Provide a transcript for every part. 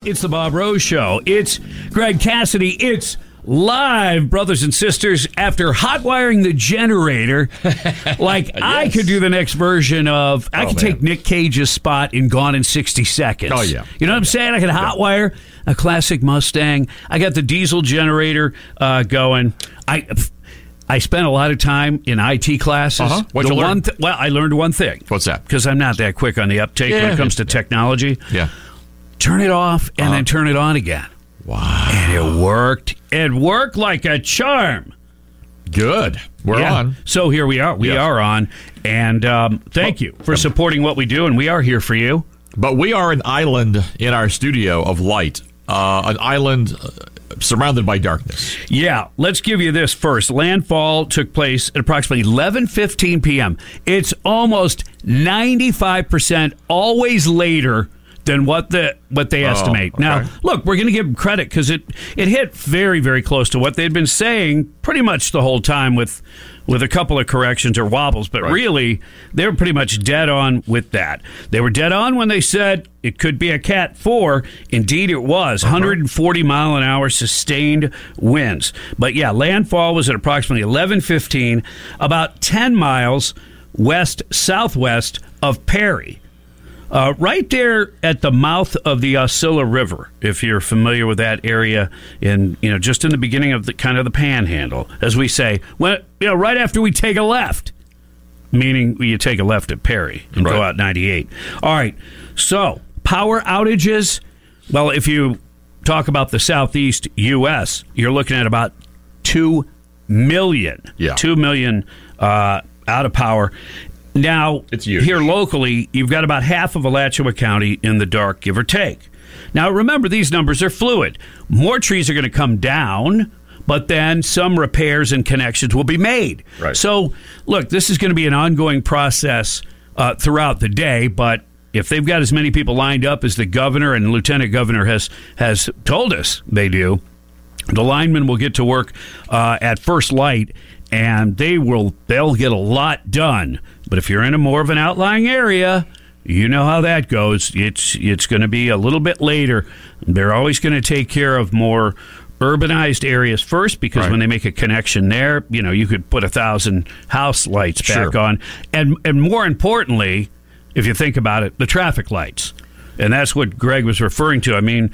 It's the Bob Rose Show. It's Greg Cassidy. It's live, brothers and sisters, after hot wiring the generator. Like, yes. I could do the next version of, I could take Nick Cage's spot in Gone in 60 Seconds. Oh, yeah. You know what I'm saying? I could hot wire a classic Mustang. I got the diesel generator going. I spent a lot of time in IT classes. What'd you learn? I learned one thing. What's that? Because I'm not that quick on the uptake when it comes to technology. Yeah. Turn it off and then turn it on again. Wow. And it worked. It worked like a charm. Good. We're on. So here we are. We are on. And thank you for supporting what we do. And we are here for you. But we are an island in our studio of light. An island surrounded by darkness. Yeah. Let's give you this first. Landfall took place at approximately 11:15 p.m. It's almost 95% always later than what they estimate. Okay. Now, look, we're going to give them credit because it hit very, very close to what they'd been saying pretty much the whole time with a couple of corrections or wobbles. But really, they were pretty much dead on with that. They were dead on when they said it could be a Cat 4. Indeed, it was. 140 mile an hour sustained winds. But yeah, landfall was at approximately 11:15, about 10 miles west-southwest of Perry. Right there at the mouth of the Osceola River, if you're familiar with that area, just in the beginning of the kind of the Panhandle, as we say, right after we take a left, meaning you take a left at Perry and go out 98. All right, so power outages. Well, if you talk about the Southeast U.S., you're looking at about 2 million. Yeah, 2 million out of power. Now, it's huge. Here locally, you've got about half of Alachua County in the dark, give or take. Now, remember, these numbers are fluid. More trees are going to come down, but then some repairs and connections will be made. Right. So, look, this is going to be an ongoing process throughout the day, but if they've got as many people lined up as the governor and lieutenant governor has told us they do, the linemen will get to work at first light, and they'll get a lot done. But if you're in a more of an outlying area, you know how that goes. It's going to be a little bit later. They're always going to take care of more urbanized areas first, because when they make a connection there, you could put 1,000 house lights back on. And more importantly, if you think about it, the traffic lights. And that's what Greg was referring to. I mean,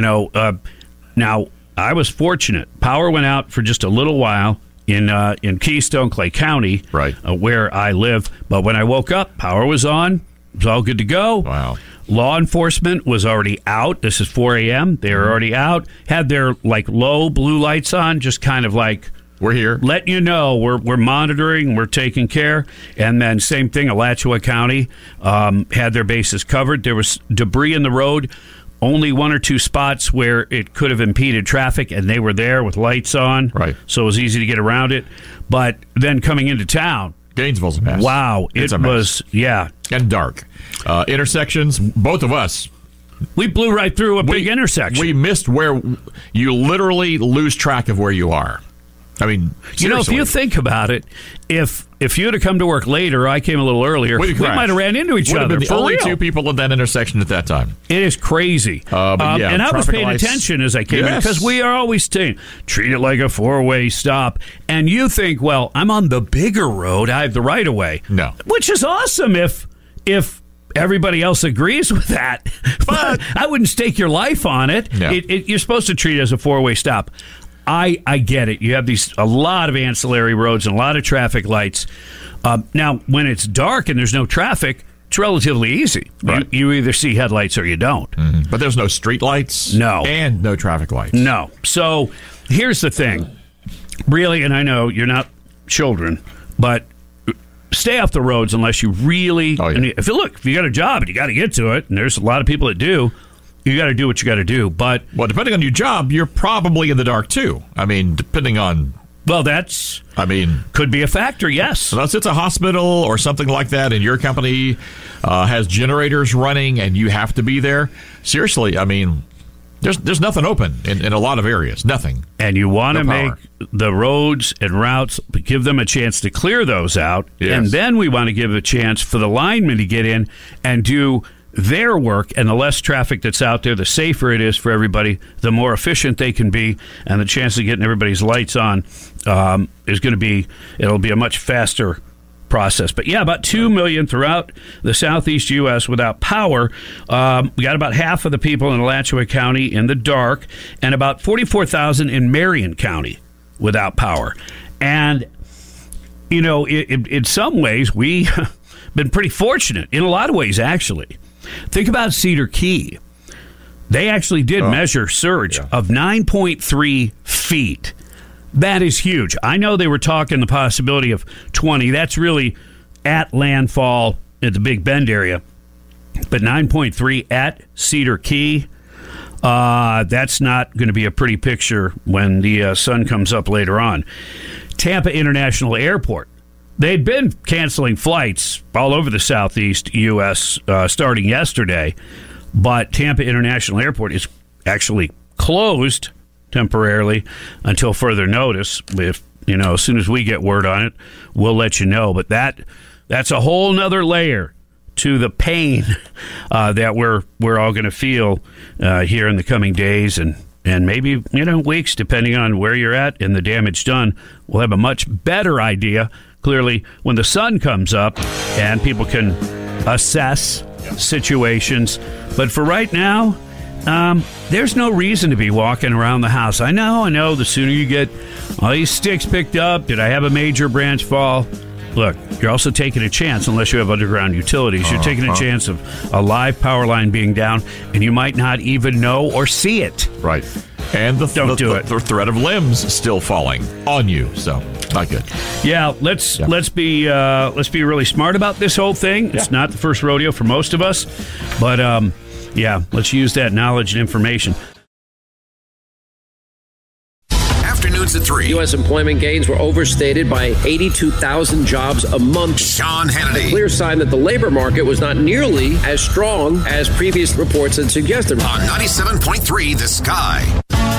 now I was fortunate. Power went out for just a little while in Keystone, Clay County, where I live. But when I woke up, power was on. It was all good to go. Wow. Law enforcement was already out. This is 4 a.m. They were already out. Had their low blue lights on, just kind of like, we're here, letting you know we're monitoring, we're taking care. And then same thing, Alachua County had their bases covered. There was debris in the road. Only one or two spots where it could have impeded traffic, and they were there with lights on. Right. So it was easy to get around it. But then coming into town, Gainesville's a mess. Wow. It was, And dark. Intersections, both of us. We blew right through a big intersection. We missed where you literally lose track of where you are. I mean, seriously. If you think about it, if you had to come to work later, I came a little earlier, we might have ran into each other. Would have been the only real. two people in that intersection at that time. It is crazy. And I was paying attention as I came in, because we are always saying, treat it like a four-way stop. And you think, well, I'm on the bigger road. I have the right-of-way. No. Which is awesome if everybody else agrees with that. But I wouldn't stake your life on it. No. You're supposed to treat it as a four-way stop. I get it. You have a lot of ancillary roads and a lot of traffic lights. Now, when it's dark and there's no traffic, it's relatively easy. Right. You either see headlights or you don't. Mm-hmm. But there's no street lights. No. And no traffic lights. No. So here's the thing. Really, and I know you're not children, but stay off the roads unless you really... If you got a job and you got to get to it, and there's a lot of people that do, you got to do what you got to do. But depending on your job, you're probably in the dark too. I mean, depending on. Well, could be a factor. Yes, unless it's a hospital or something like that, and your company has generators running, and you have to be there. Seriously, I mean, there's nothing open in a lot of areas. Nothing. And you want to make the roads and routes, give them a chance to clear those out, and then we want to give a chance for the linemen to get in and do their work, and the less traffic that's out there, the safer it is for everybody, the more efficient they can be, and the chance of getting everybody's lights on is going to be, it'll be a much faster process. But yeah, about 2 million throughout the southeast U.S. without power. We got about half of the people in Alachua County in the dark, and about 44,000 in Marion County without power. And, you know, in some ways, we've been pretty fortunate. In a lot of ways, actually. Think about Cedar Key. They actually did measure surge of 9.3 feet. That is huge. I know they were talking the possibility of 20. That's really at landfall at the Big Bend area. But 9.3 at Cedar Key, that's not going to be a pretty picture when the sun comes up later on. Tampa International Airport. They'd been canceling flights all over the southeast U.S. Starting yesterday, but Tampa International Airport is actually closed temporarily until further notice. If as soon as we get word on it, we'll let you know. But that's a whole nother layer to the pain that we're all going to feel here in the coming days and maybe weeks, depending on where you're at and the damage done. We'll have a much better idea. Clearly, when the sun comes up and people can assess situations. But for right now, there's no reason to be walking around the house. I know. The sooner you get all these sticks picked up, did I have a major branch fall? Look, you're also taking a chance, unless you have underground utilities. You're taking a chance of a live power line being down, and you might not even know or see it. Right. And the threat of limbs still falling on you, so not good. Yeah, let's be really smart about this whole thing. It's not the first rodeo for most of us, but let's use that knowledge and information. Afternoons at 3. U.S. employment gains were overstated by 82,000 jobs a month. Sean Hannity. Clear sign that the labor market was not nearly as strong as previous reports had suggested. On 97.3 The Sky.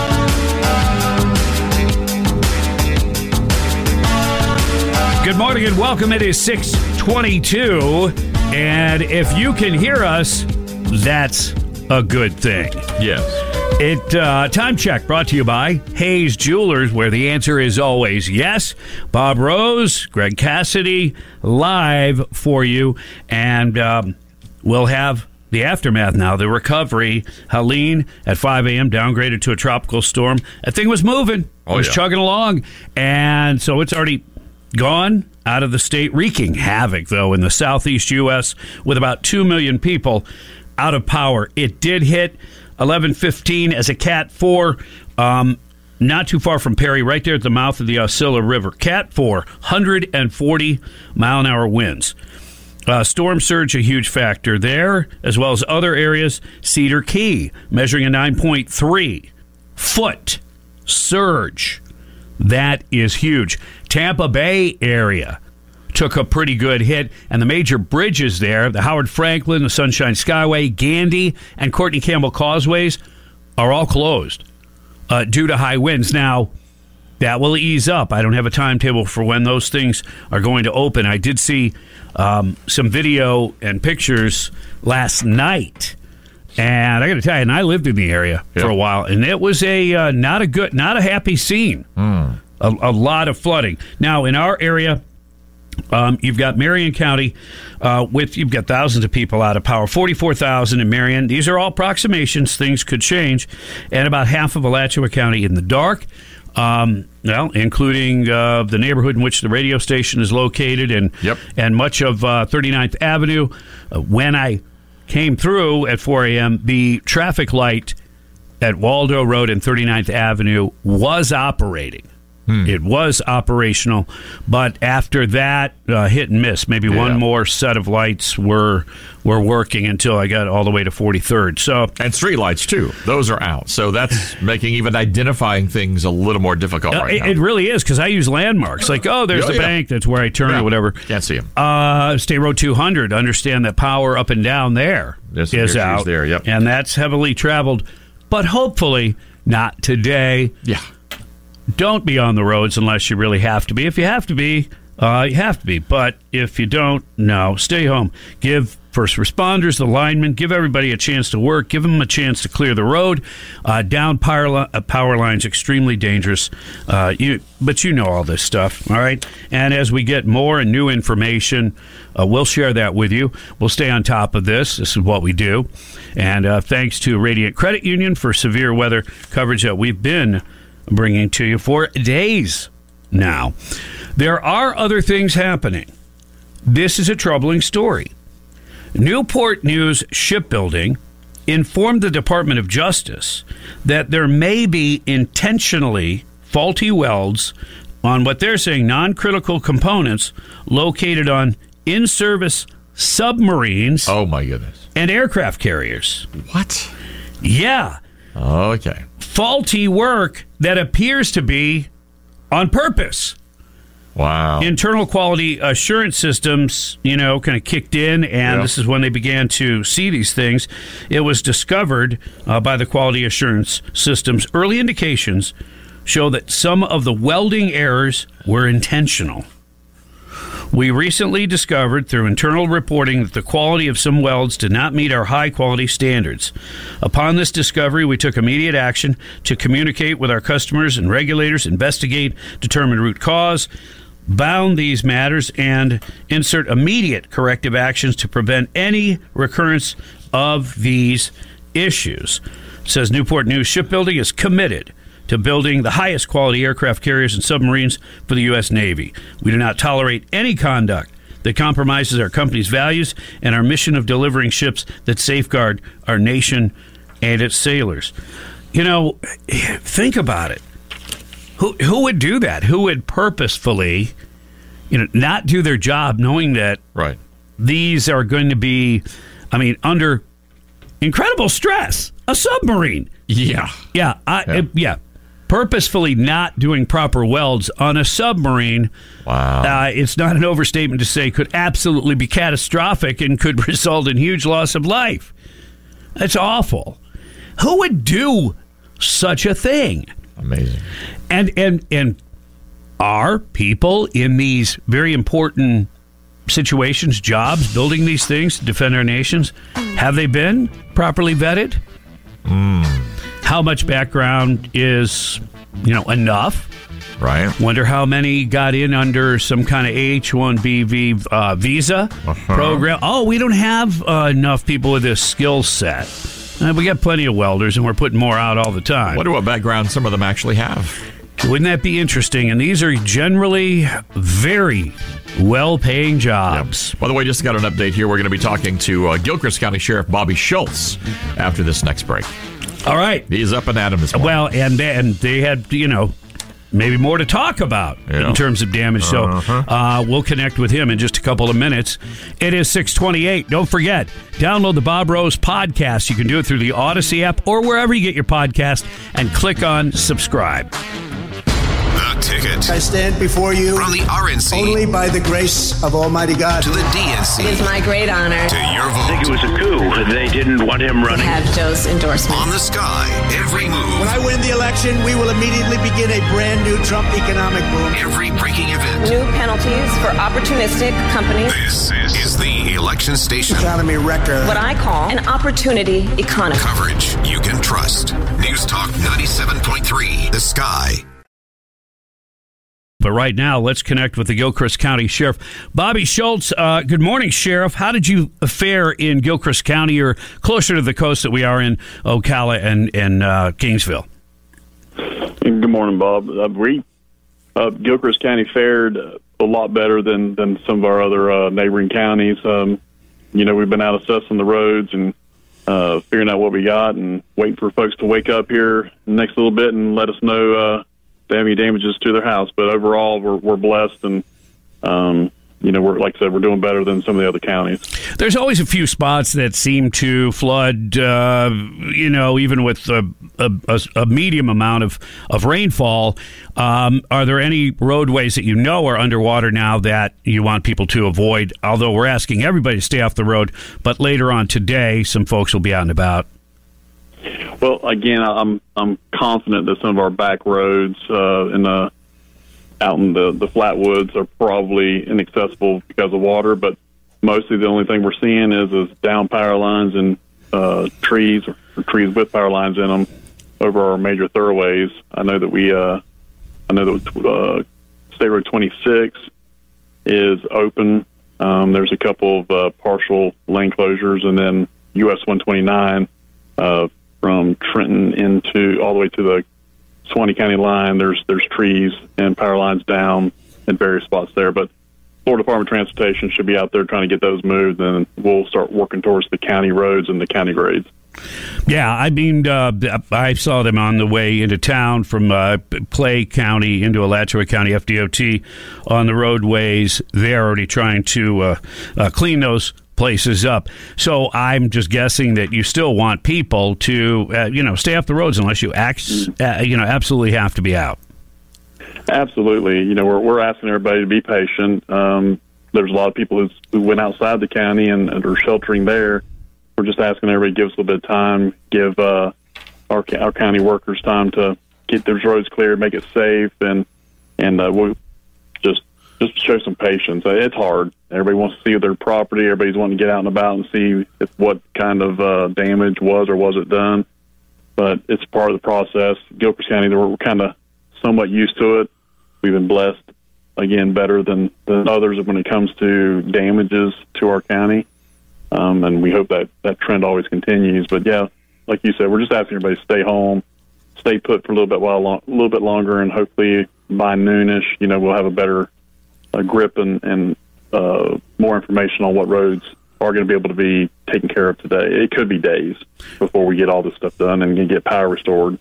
Good morning and welcome. It is 6:22, and if you can hear us, that's a good thing. Yes. Time check brought to you by Hayes Jewelers, where the answer is always yes. Bob Rose, Greg Cassidy, live for you, and we'll have the aftermath now, the recovery. Helene at 5 a.m. downgraded to a tropical storm. That thing was moving. It was chugging along, and so it's already gone out of the state, wreaking havoc, though, in the southeast U.S. with about 2 million people out of power. It did hit 11:15 as a Cat 4, not too far from Perry, right there at the mouth of the Osceola River. Cat 4, 140-mile-an-hour winds. Storm surge, a huge factor there, as well as other areas. Cedar Key, measuring a 9.3 foot surge. That is huge. Tampa Bay area took a pretty good hit, and the major bridges there, the Howard Franklin, the Sunshine Skyway, Gandy, and Courtney Campbell Causeways, are all closed due to high winds. Now, that will ease up. I don't have a timetable for when those things are going to open. I did see some video and pictures last night, and I got to tell you, and I lived in the area for a while, and it was not a happy scene. A lot of flooding. Now, in our area, you've got Marion County you've got thousands of people out of power, 44,000 in Marion. These are all approximations. Things could change. And about half of Alachua County in the dark, including the neighborhood in which the radio station is located and much of 39th Avenue. When I came through at 4 a.m., the traffic light at Waldo Road and 39th Avenue was operating. It was operational, but after that, hit and miss. Maybe one more set of lights were working until I got all the way to 43rd. So, and street lights too; those are out. So that's making even identifying things a little more difficult right now. It really is, because I use landmarks like, there's the bank. That's where I turn or whatever. Can't see them. State Road 200. Understand that power up and down there is out, and that's heavily traveled. But hopefully not today. Yeah. Don't be on the roads unless you really have to be. If you have to be, you have to be. But if you don't, no, stay home. Give first responders, the linemen, give everybody a chance to work, give them a chance to clear the road. Down power lines, extremely dangerous. But you know all this stuff, all right? And as we get more and new information, we'll share that with you. We'll stay on top of this. This is what we do. And thanks to Radiant Credit Union for severe weather coverage that we've been bringing to you for days now. There are other things happening. This is a troubling story. Newport News Shipbuilding informed the Department of Justice that there may be intentionally faulty welds on what they're saying non-critical components located on in-service submarines. Oh, my goodness. And aircraft carriers. What? Yeah. Okay. Faulty work that appears to be on purpose. Wow. Internal quality assurance systems, kind of kicked in, and this is when they began to see these things. It was discovered by the quality assurance systems. Early indications show that some of the welding errors were intentional. We recently discovered through internal reporting that the quality of some welds did not meet our high-quality standards. Upon this discovery, we took immediate action to communicate with our customers and regulators, investigate, determine root cause, bound these matters, and insert immediate corrective actions to prevent any recurrence of these issues. It says Newport News Shipbuilding is committed to building the highest quality aircraft carriers and submarines for the U.S. Navy. We do not tolerate any conduct that compromises our company's values and our mission of delivering ships that safeguard our nation and its sailors. Think about it. Who would do that? Who would purposefully, not do their job knowing that these are going to be, under incredible stress? A submarine. Yeah. Yeah. Purposefully not doing proper welds on a submarine. Wow. It's not an overstatement to say could absolutely be catastrophic and could result in huge loss of life. That's awful. Who would do such a thing? Amazing. And are people in these very important situations, jobs, building these things to defend our nations, have they been properly vetted? How much background is, enough? Right. Wonder how many got in under some kind of H-1B visa program. Oh, we don't have enough people with this skill set. We got plenty of welders, and we're putting more out all the time. Wonder what background some of them actually have. Wouldn't that be interesting? And these are generally very well-paying jobs. Yep. By the way, just got an update here. We're going to be talking to Gilchrist County Sheriff Bobby Schultz after this next break. All right. He's up and at him this morning. Well, and they had, maybe more to talk about in terms of damage. So we'll connect with him in just a couple of minutes. It is 6:28. Don't forget, download the Bob Rose podcast. You can do it through the Odyssey app or wherever you get your podcast and click on subscribe. The Ticket. I stand before you From the RNC only by the grace of Almighty God. to the DNC. It is my great honor To your vote. I think it was a coup. They didn't want him to running. have Joe's endorsement. On the Sky. Every move. When I win the election, we will immediately begin a brand new Trump economic boom. Every breaking event. New penalties for opportunistic companies. This is the election station. Economy record. What I call an opportunity economy. Coverage you can trust. News Talk 97.3. The Sky. But right now, let's connect with the Gilchrist County Sheriff. Bobby Schultz, good morning, Sheriff. How did you fare in Gilchrist County? You're closer to the coast that we are in Ocala and Kingsville. Good morning, Bob. Gilchrist County fared a lot better than some of our other neighboring counties. We've been out assessing the roads and figuring out what we got and waiting for folks to wake up here next little bit and let us know if they have any damages to their house. But overall, we're blessed, and we're, like I said, we're doing better than some of the other counties. There's always a few spots that seem to flood, even with a medium amount of rainfall. Are there any roadways that are underwater now that you want people to avoid? Although we're asking everybody to stay off the road, but later on today, some folks will be out and about. Well, again, I'm confident that some of our back roads out in the flat woods are probably inaccessible because of water, but mostly the only thing we're seeing is down power lines and trees or trees with power lines in them over our major thoroughways. I know that State Road 26 is open. There's a couple of partial lane closures, and then US 129 from Trenton all the way to the Suwannee County line. There's trees and power lines down in various spots there, but Florida Department of Transportation should be out there trying to get those moved, and we'll start working towards the county roads and the county grades. Yeah, I mean, I saw them on the way into town from Clay County into Alachua County FDOT on the roadways. They're already trying to clean those places up. So I'm just guessing that you still want people to, stay off the roads unless you absolutely have to be out. Absolutely. We're asking everybody to be patient. There's a lot of people who went outside the county and are sheltering there. We're just asking everybody to give us a little bit of time, give our county workers time to get those roads cleared, make it safe, and we'll just show some patience. It's hard. Everybody wants to see their property. Everybody's wanting to get out and about and see what kind of damage was or wasn't done. But it's part of the process. Gilchrist County, we're kind of somewhat used to it. We've been blessed, again, better than others when it comes to damages to our county. And we hope that trend always continues. But, yeah, like you said, we're just asking everybody to stay home, stay put for a little bit longer, and hopefully by noonish, we'll have a better grip and more information on what roads are going to be able to be taken care of today. It could be days before we get all this stuff done and get power restored.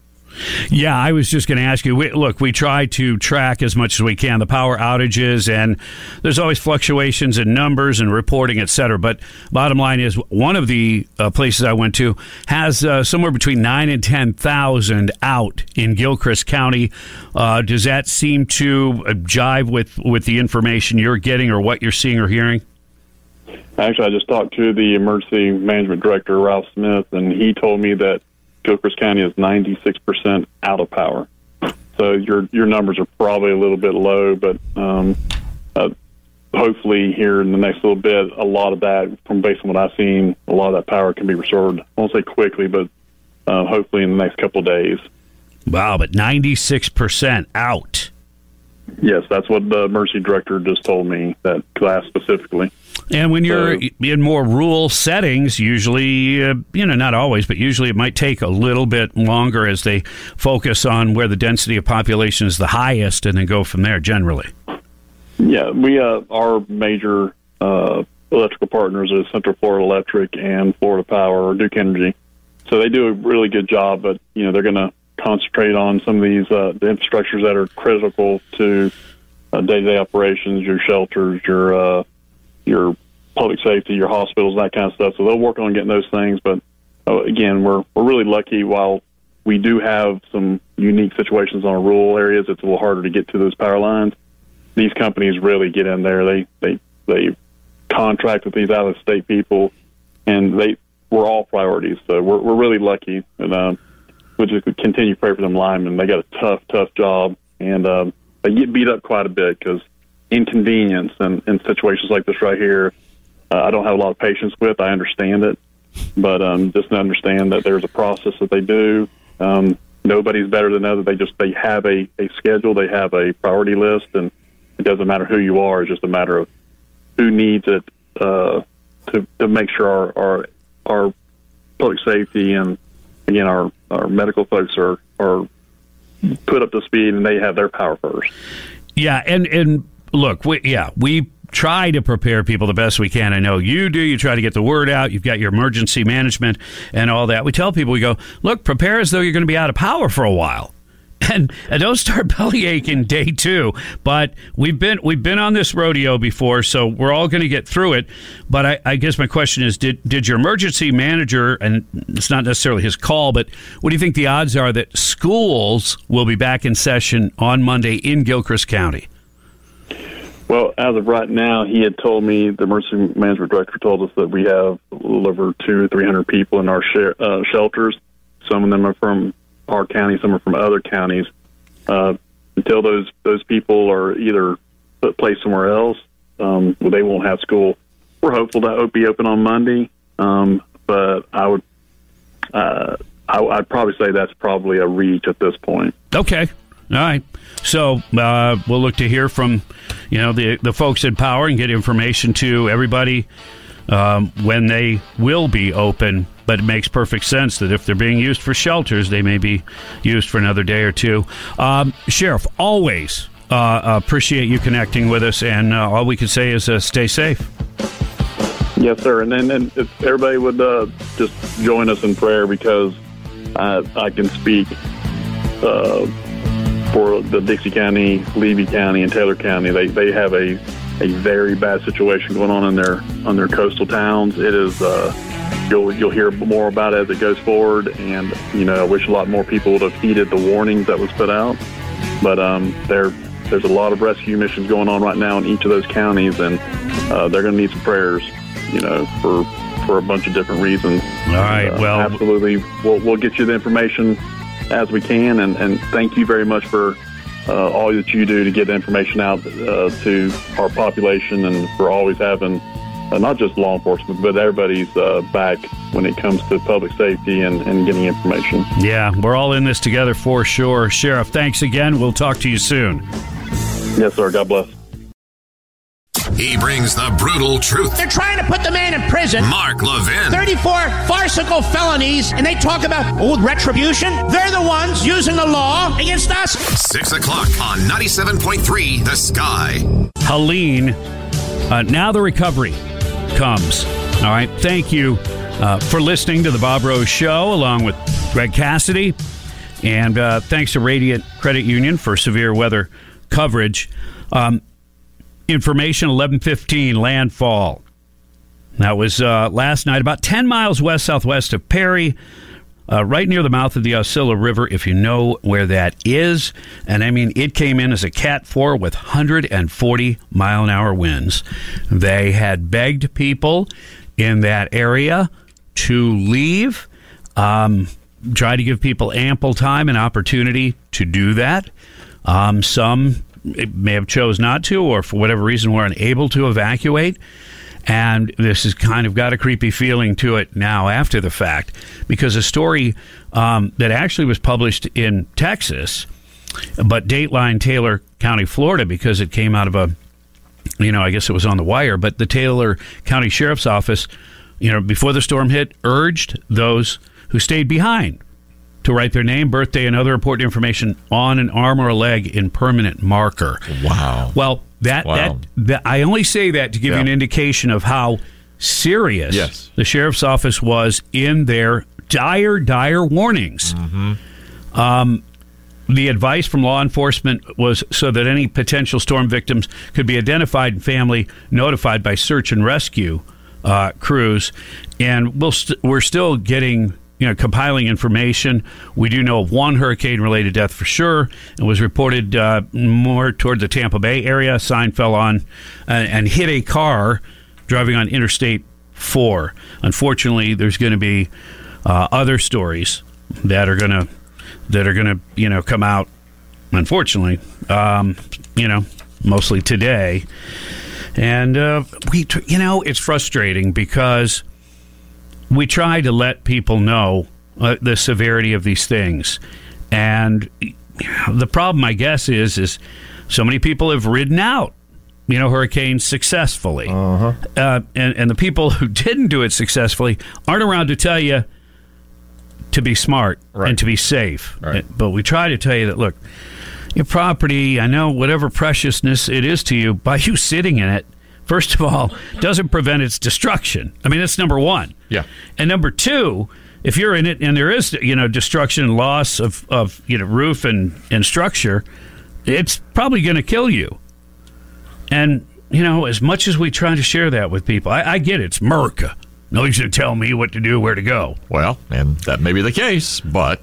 Yeah, I was just going to ask you, we try to track as much as we can the power outages, and there's always fluctuations in numbers and reporting, et cetera. But bottom line is, one of the places I went to has somewhere between 9,000 and 10,000 out in Gilchrist County. Does that seem to jive with the information you're getting or what you're seeing or hearing? Actually, I just talked to the emergency management director, Ralph Smith, and he told me that Gilchrist County is 96% out of power. So your numbers are probably a little bit low, but hopefully here in the next little bit, a lot of that, based on what I've seen, a lot of that power can be restored. I won't say quickly, but hopefully in the next couple of days. Wow, but 96% out. Yes, that's what the emergency director just told me, that class specifically. And when you're in more rural settings, usually, not always, but usually it might take a little bit longer as they focus on where the density of population is the highest and then go from there generally. Yeah, we our major electrical partners are Central Florida Electric and Florida Power or Duke Energy. So they do a really good job, but, they're going to concentrate on some of these the infrastructures that are critical to day-to-day operations, your shelters, your public safety, your hospitals, that kind of stuff. So they'll work on getting those things. But again, we're really lucky. While we do have some unique situations on rural areas, it's a little harder to get to those power lines. These companies really get in there. They contract with these out-of-state people, and we're all priorities. So we're really lucky, and we'll just continue to pray for them linemen. They got a tough job, and they get beat up quite a bit because inconvenience and in situations like this right here, I don't have a lot of patience with. I understand it, but just to understand that there's a process that they do. Nobody's better than others. They have a schedule. They have a priority list, and it doesn't matter who you are. It's just a matter of who needs it to make sure our public safety and, again, our medical folks are put up to speed and they have their power first. Yeah, and look, we try to prepare people the best we can. I know you do. You try to get the word out. You've got your emergency management and all that. We tell people, we go, look, prepare as though you're going to be out of power for a while. And don't start bellyaching day two. But we've been on this rodeo before, so we're all going to get through it. But I guess my question is, did your emergency manager, and it's not necessarily his call, but what do you think the odds are that schools will be back in session on Monday in Gilchrist County? Well, as of right now, he had told me, the emergency management director told us that we have a little over 200 or 300 people in our shelters. Some of them are from our county, some are from other counties. Until those people are either placed somewhere else, they won't have school. we're hopeful that it'll be open on Monday. But I'd probably say that's probably a reach at this point. Okay. All right. So we'll look to hear from, the folks at Power and get information to everybody when they will be open. But it makes perfect sense that if they're being used for shelters, they may be used for another day or two. Sheriff, always appreciate you connecting with us, and all we can say is stay safe. Yes, sir. And then if everybody would just join us in prayer, because I can speak for the Dixie County, Levy County, and Taylor County. They have a very bad situation going on in their coastal towns. It is you'll hear more about it as it goes forward, and I wish a lot more people would have heeded the warnings that was put out. But there's a lot of rescue missions going on right now in each of those counties, and they're going to need some prayers, for a bunch of different reasons. All right, well, absolutely, we'll get you the information as we can, and thank you very much for all that you do to get information out to our population, and for always having not just law enforcement, but everybody's back when it comes to public safety and getting information. Yeah, we're all in this together for sure. Sheriff, thanks again. We'll talk to you soon. Yes, sir. God bless. He brings the brutal truth. They're trying to put the man in prison. Mark Levin. 34 farcical felonies, and they talk about retribution. They're the ones using the law against us. 6 o'clock on 97.3 The Sky. Helene, now the recovery comes. All right, thank you for listening to the Bob Rose Show, along with Greg Cassidy. And thanks to Radiant Credit Union for severe weather coverage. Information, 11:15, landfall. That was last night, about 10 miles west-southwest of Perry, right near the mouth of the Osceola River, if you know where that is. And, it came in as a Cat 4 with 140-mile-an-hour winds. They had begged people in that area to leave, try to give people ample time and opportunity to do that. Some may have chose not to, or for whatever reason were unable to evacuate. And this has kind of got a creepy feeling to it now after the fact, because a story that actually was published in Texas, but Dateline Taylor County, Florida, because it came out of I guess it was on the wire, but the Taylor County Sheriff's Office, before the storm hit, urged those who stayed behind to write their name, birthday, and other important information on an arm or a leg in permanent marker. Wow. Well, that I only say that to give you an indication of how serious the sheriff's office was in their dire warnings. Mm-hmm. The advice from law enforcement was so that any potential storm victims could be identified and family notified by search and rescue crews. And we're still getting compiling information. We do know of one hurricane-related death for sure. It was reported more toward the Tampa Bay area. Sign fell on and hit a car driving on Interstate 4. Unfortunately, there's going to be other stories that are going to come out. Unfortunately, mostly today, and it's frustrating because we try to let people know the severity of these things. And the problem, I guess, is so many people have ridden out, hurricanes successfully. Uh-huh. And the people who didn't do it successfully aren't around to tell you to be smart and to be safe. Right. But we try to tell you that, look, your property, I know whatever preciousness it is to you, by you sitting in it, first of all, doesn't prevent its destruction. That's number one. Yeah. And number two, if you're in it and there is, destruction and loss of roof and structure, it's probably going to kill you. And, as much as we try to share that with people, I get it. It's America. Nobody's going to tell me what to do, where to go. Well, and that may be the case, but...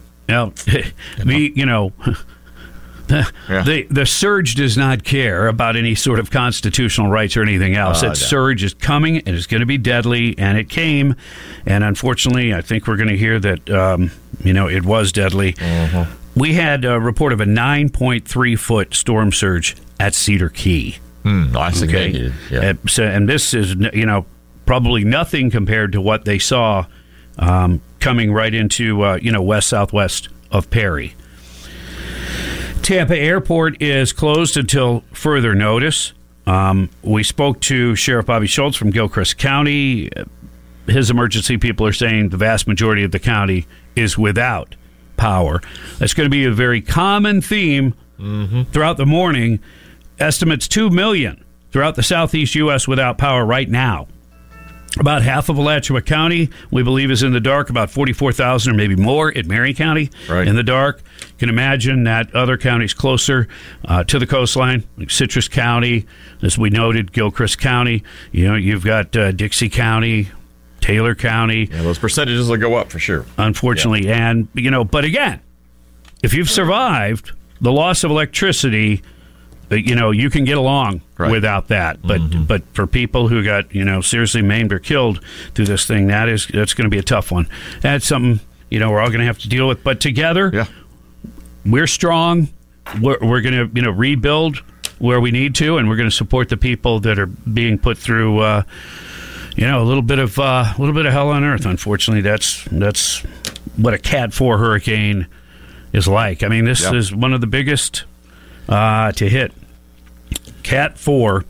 The surge does not care about any sort of constitutional rights or anything else. That surge is coming, and it's going to be deadly, and it came. And unfortunately, I think we're going to hear that, it was deadly. Uh-huh. We had a report of a 9.3-foot storm surge at Cedar Key. I think and this is, probably nothing compared to what they saw coming right into west-southwest of Perry. Tampa Airport is closed until further notice. We spoke to Sheriff Bobby Schultz from Gilchrist County. His emergency people are saying the vast majority of the county is without power. That's going to be a very common theme throughout the morning. Estimates 2 million throughout the southeast U.S. without power right now. About half of Alachua County, we believe, is in the dark. About 44,000 or maybe more in Marion County in the dark. You can imagine that other counties closer to the coastline, like Citrus County, as we noted, Gilchrist County. You've got Dixie County, Taylor County. Yeah, those percentages will go up for sure. Unfortunately. Yeah. And, but again, if you've survived the loss of electricity, you can get along without that. But for people who got, seriously maimed or killed through this thing, that's going to be a tough one. That's something, we're all going to have to deal with. But together, we're strong. We're going to, rebuild where we need to, and we're going to support the people that are being put through, a little bit of hell on earth. Unfortunately, that's what a Cat 4 hurricane is like. I mean, this is one of the biggest to hit. Cat 4,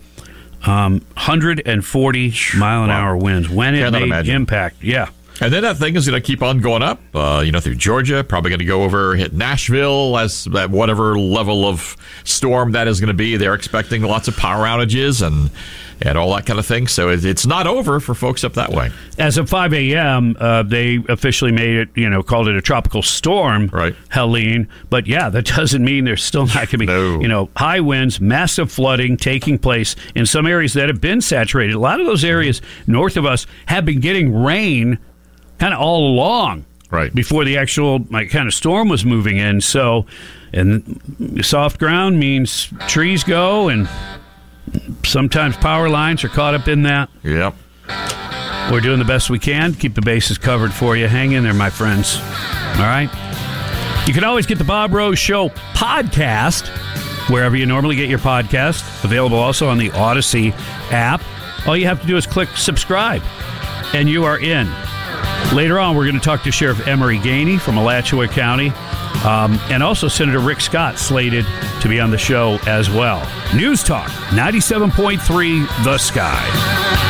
140 mile an hour winds when it made impact. Yeah. And then that thing is going to keep on going up, through Georgia, probably going to go over, hit Nashville as whatever level of storm that is going to be. They're expecting lots of power outages and all that kind of thing. So it's not over for folks up that way. As of 5 a.m., they officially made it, called it a tropical storm, Helene. But, that doesn't mean there's still not going to be, high winds, massive flooding taking place in some areas that have been saturated. A lot of those areas north of us have been getting rain kind of all along, before the actual kind of storm was moving in. So, and soft ground means trees go, and sometimes power lines are caught up in that. Yep. We're doing the best we can. Keep the bases covered for you. Hang in there, my friends. All right? You can always get the Bob Rose Show podcast wherever you normally get your podcast. Available also on the Odyssey app. All you have to do is click subscribe, and you are in. Later on, we're going to talk to Sheriff Emery Gainey from Alachua County, and also Senator Rick Scott, slated to be on the show as well. News Talk 97.3 The Sky.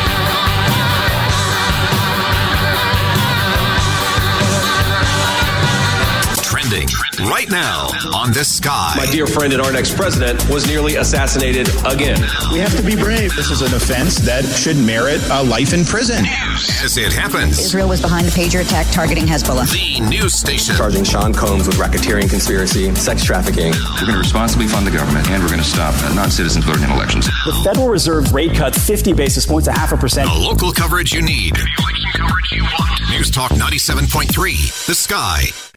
Right now on The Sky. My dear friend and our next president was nearly assassinated again. We have to be brave. This is an offense that should merit a life in prison. News as it happens. Israel was behind the pager attack targeting Hezbollah. The news station. Charging Sean Combs with racketeering conspiracy, sex trafficking. We're going to responsibly fund the government, and we're going to stop non-citizens voting in elections. The Federal Reserve rate cut 50 basis points, 0.5%. The local coverage you need. The election coverage you want. News Talk 97.3 The Sky.